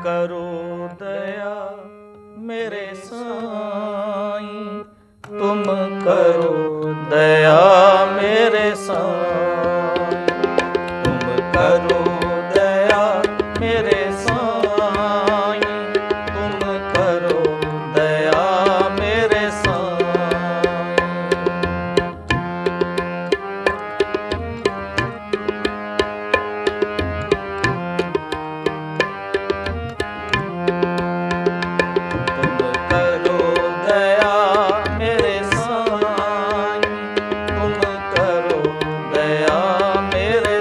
करो दया मेरे साईं, तुम करो दया मेरे साईं, तुम करो दया मेरे साईं, तुम करो दया मेरे साईं। तुम करो दया मेरे साईं, तुम करो दया मेरे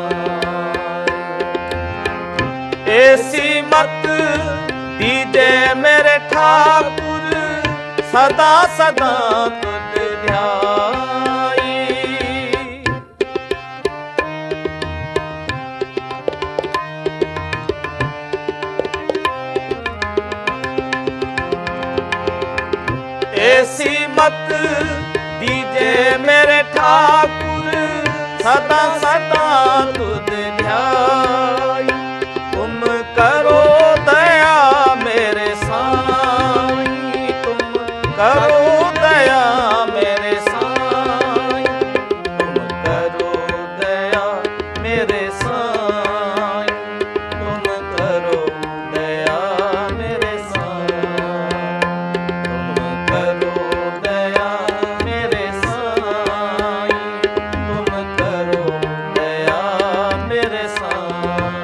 साईं। ऐसी मत दीजे मेरे ठाकुर, सदा सदा तुझ ध्याई। ऐसी मत दीजे मेरे ठाकुर, सदा सदा तुझ ध्याई। तुम करो दया मेरे साईं, तुम करो दया मेरे साईं, तुम करो दया मेरे साईं, तुम करो दया मेरे साईं, तुम करो दया मेरे साईं, तुम करो दया मेरे साईं।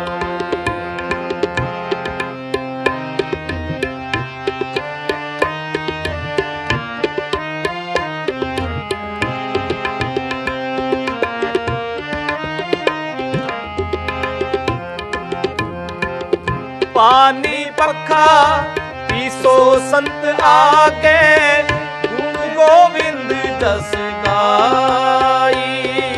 पानी पखा पीसो संत आगे, गुण गोविंद जस गाई।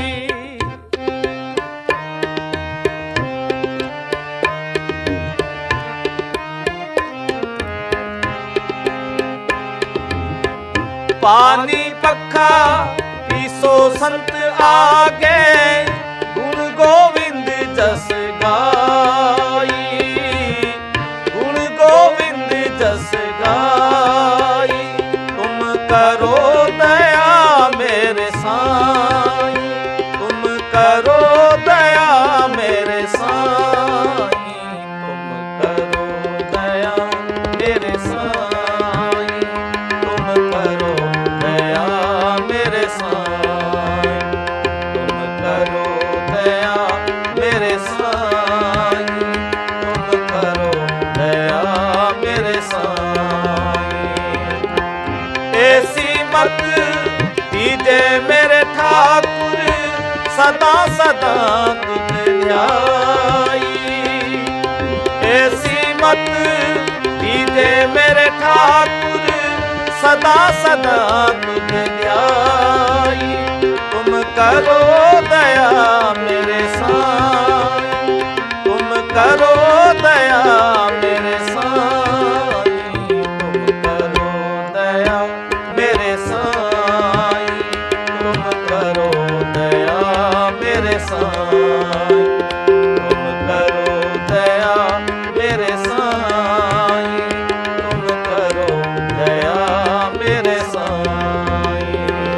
पानी पखा पीसो संत आगे, गुण गोविंद जस गाई, गुण गोविंद जस गाई। तुम करो दया मेरे साईं, तुम करो दया मेरे साईं, तुम करो दया मेरे साईं, तुम करो दया मेरे साईं, तुम करो दया मेरे साईं, तुम करो दया मेरे साईं। ऐसी मत दीजे मेरे ठाकुर, सदा सदा तुझ ध्याई। ऐसी मत दीजे मेरे ठाकुर, सदा सदा तुझ ध्याई। तुम करो दया मेरे साईं, तुम करो दया मेरे साईं, तुम करो दया मेरे साईं, तुम करो दया मेरे साईं, तुम करो दया मेरे साईं, तुम करो दया मेरे साईं।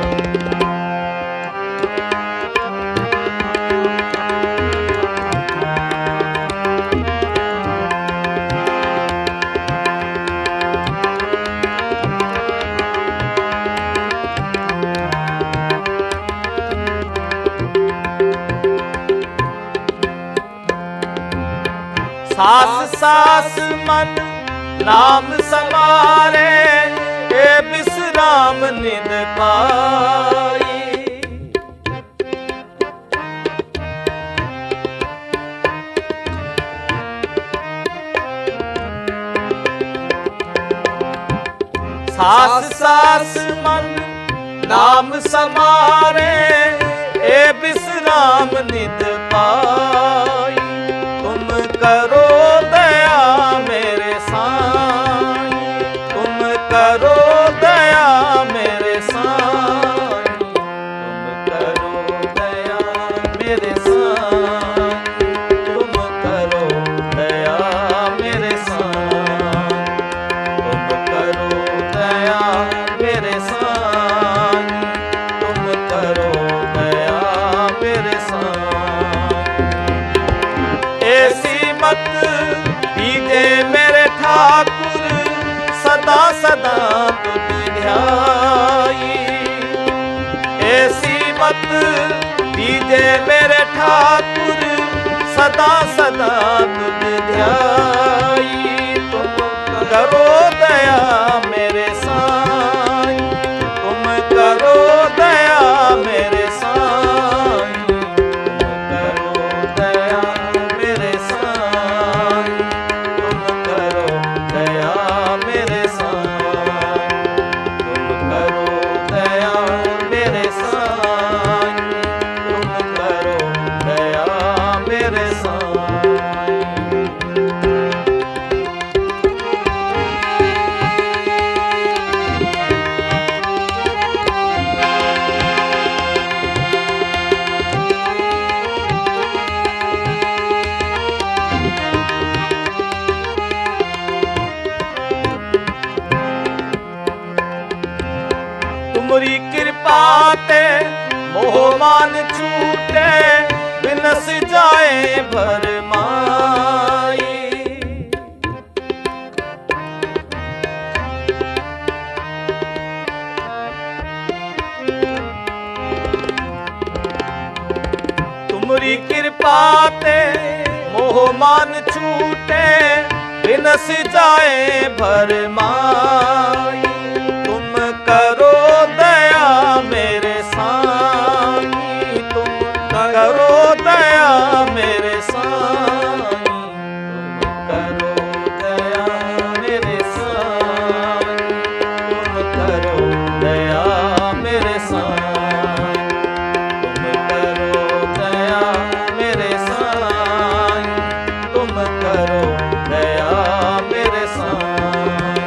सास सास मन नाम समारे, हे विश्राम निद पाई। सास सास मन नाम समारे, हे विश्राम निद पाई। तुम करो दया मेरे साईं, तुम करो दया मेरे साईं, तुम करो दया मेरे साईं, तुम करो दया मेरे साईं। मत दीजे मेरे ठाकुर सदा सदा तुझ ध्याई। ऐसी मत दीजे मेरे ठाकुर सदा सदा तुझ ध्याई। तुम करो दया मेरे साईं, तुम करो दया मेरे साईं, तुम करो दया मेरे साईं, तुम करो दया मेरे साईं, तुम करो दया मेरे साईं, तुम करो दया मेरे साईं। तुमरी कृपा ते मोह मान छूटे, बिनस जाए भरमाई। तुमरी कृपा ते मोह मान छूटे, बिनस जाए भरमाई। तुम करो दया मेरे साईं, तुम करो दया मेरे साईं, तुम करो दया मेरे साईं, तुम करो दया मेरे साईं, तुम करो दया मेरे साईं, तुम करो दया मेरे साईं।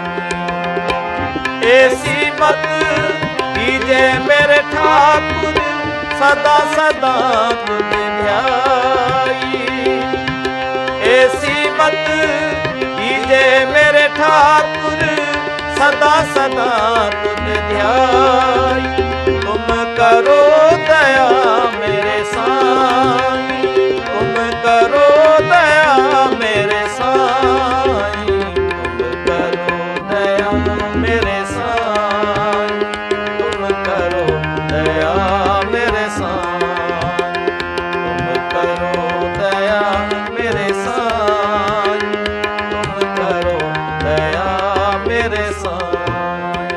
ऐसी मत दीजे मेरे ठाकुर सदा सदा तुझ ध्याई। ऐसी मत दीजे मेरे ठाकुर सदा सदा तुझ ध्याई। तुम करो दया मेरे साईं, तुम करो दया मेरे साईं, तुम करो दया मेरे साईं, तुम करो दया मेरे साईं, तुम करो दया मेरे साईं, तुम करो दया मेरे साईं।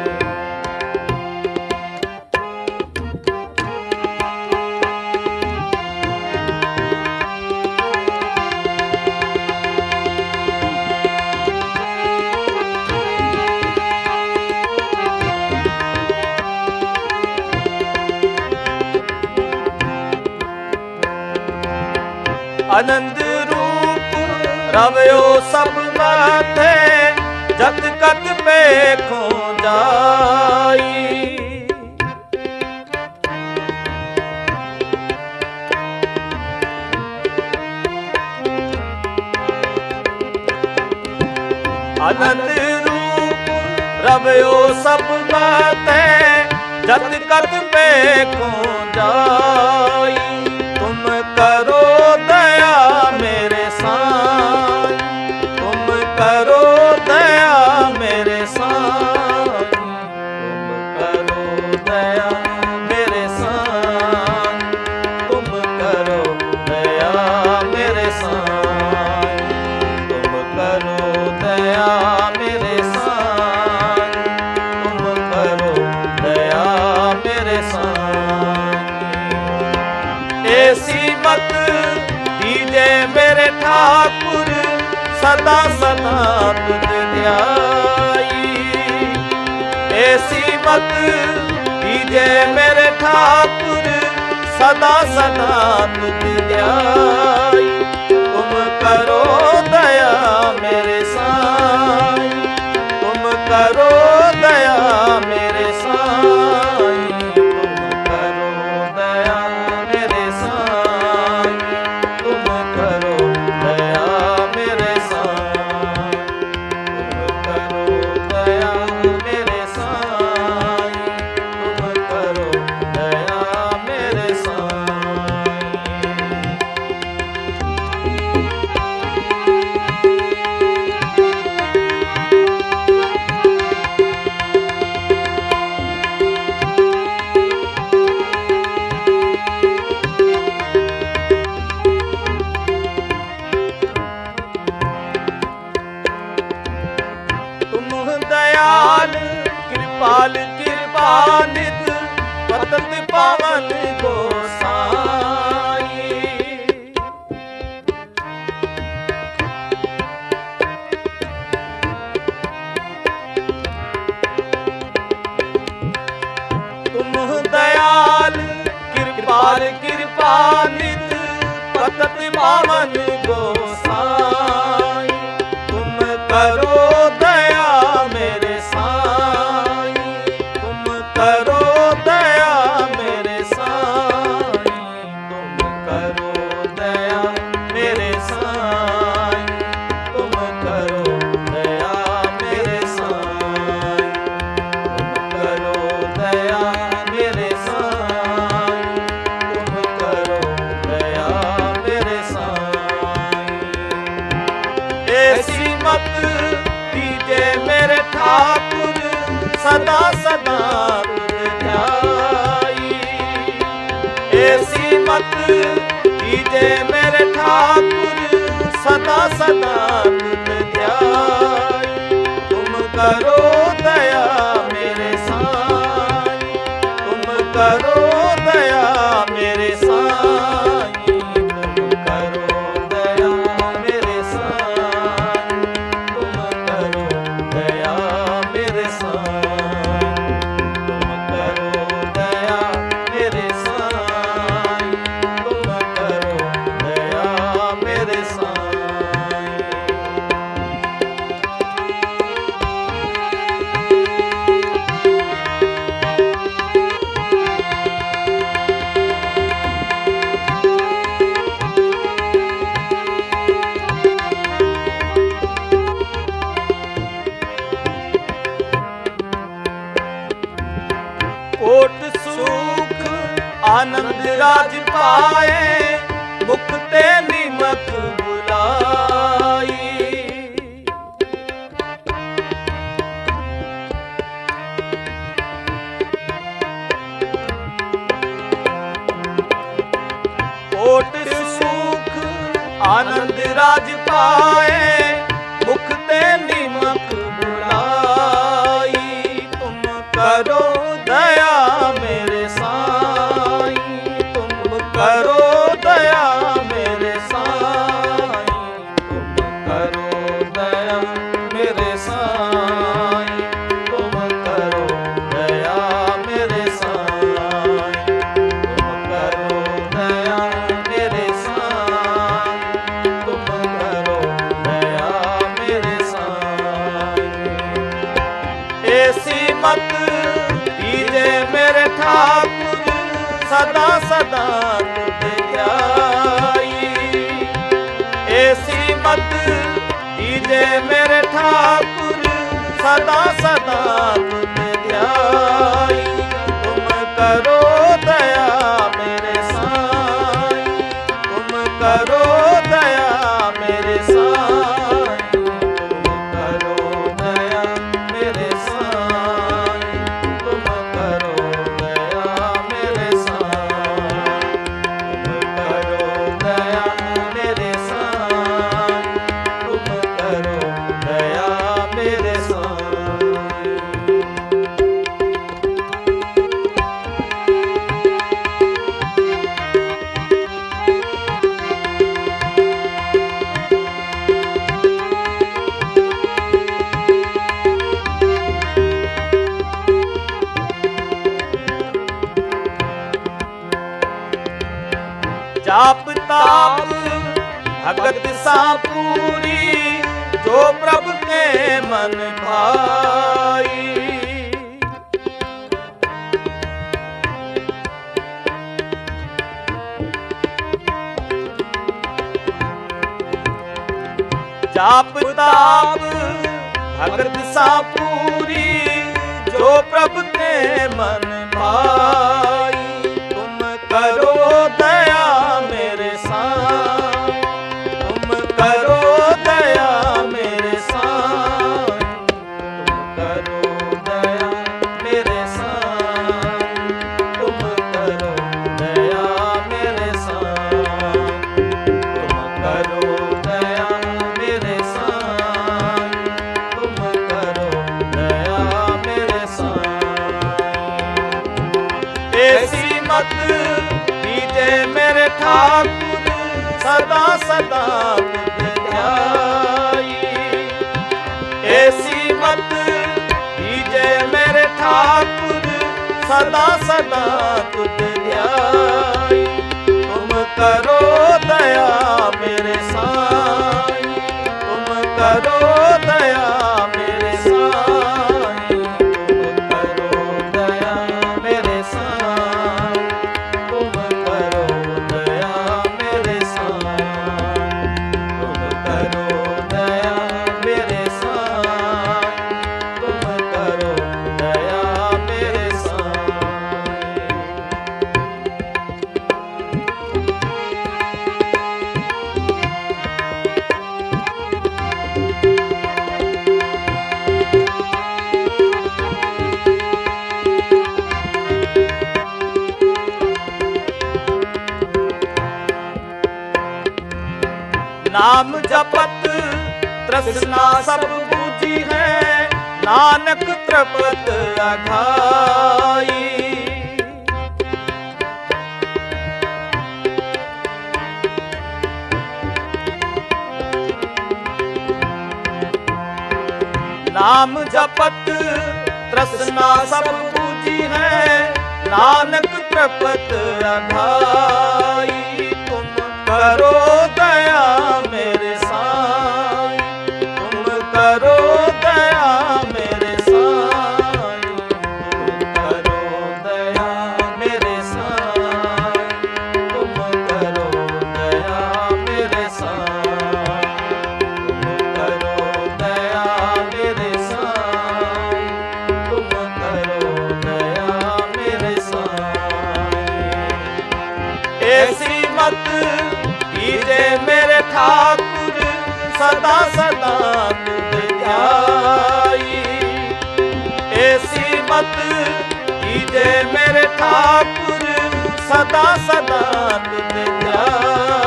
आनंद रूप रवयो सब माथे, जत कत पेखो जाई। आनंद रूप रवयो सब माथे, जत कत पेखो जाई। तुम करो दया मेरे साईं, तुम करो दया मेरे साईं, तुम करो दया मेरे साईं, तुम करो दया मेरे साईं, तुम करो दया मेरे साईं, तुम करो दया मेरे साईं। ऐसी मत दीजे मेरे ठाकुर सदा सदा तुझ ध्याई। ऐसी मत दीजे मेरे ठाकुर सदा सदा तुझ ध्याई। तुम करो दया मेरे साईं, तुम करो दया मेरे साईं, तुम करो दया मेरे साईं, तुम करो दया मेरे साईं, तुम करो दया मेरे साईं, तुम करो दया मेरे साईं। कृपाल कृपानित पतत पावन गोसाई। तुम दयाल कृपाल कृपानित पतत पावन गोसाई। तुम करो दया मेरे साईं, तुम करो दया मेरे साईं, तुम करो दया मेरे साईं, तुम करो दया मेरे साईं, तुम करो दया मेरे साईं, तुम करो दया मेरे साईं। ऐसी मत दीजे मेरे ठाकुर सदा सदा तुझ ध्याई। ऐसी मत दीजे मेरे ठाकुर सदा सदा तुझ ध्याई। तुम करो दया मेरे साईं, तुम करो दया मेरे साईं, तुम करो दया मेरे साईं, तुम करो दया मेरे साईं, तुम करो दया मेरे साईं, तुम करो दया मेरे साईं। कोट सुख आनंद राज पाए, मुख ते निमक बुलाई। कोट सुख आनंद राज पाए, मुख ते निमक बुलाई। तुम करो दया मेरे साईं, तुम करो दया मेरे साईं, तुम करो दया मेरे साईं, तुम करो दया मेरे साईं, तुम करो दया मेरे साईं, तुम करो दया मेरे साईं। ऐसी मत दीजे मेरे ठाकुर सदा सदा तुझ ध्याई। ऐसी मत दीजे मेरे ठाकुर सदा सदा तुझ ध्याई। तुम करो दया मेरे साईं, तुम करो दया मेरे साईं, तुम करो दया मेरे साईं, तुम करो दया मेरे साईं, तुम करो दया मेरे साईं, तुम करो दया मेरे साईं। जाप ताप भगत सा पूरी, जो प्रभु के मन भाई। जाप ताप भगत सा पूरी, जो प्रभु के मन भाई। तुम करो दया मेरे साईं, तुम करो दया मेरे साईं, तुम करो दया मेरे साईं, तुम करो दया मेरे साईं, तुम करो दया मेरे साईं, तुम करो दया मेरे साईं। सदा तुझ ध्याई। ऐसी मत दीजे मेरे ठाकुर सदा सदा तुझ ध्याई। तुम करो दया मेरे साईं, तुम करो दया मेरे साईं, तुम करो दया मेरे साईं, तुम करो दया मेरे साईं, तुम करो दया मेरे साईं, तुम करो दया मेरे साईं। नाम जपत तृष्णा सब बूझी है, नानक तृपत अघाई। नाम जपत तृष्णा सब बूझी है, नानक तृपत अघाई। तुम करो दया मेरे साईं, तुम करो दया मेरे साईं, तुम करो दया मेरे साईं, तुम करो दया मेरे साईं, तुम करो दया मेरे साईं, तुम करो दया मेरे साईं। ऐसी मत दीजे मेरे ठाकुर सदा सदा तुझ ध्याई। ऐसी मत दीजे मेरे ठाकुर सदा सदा तुझ ध्याई।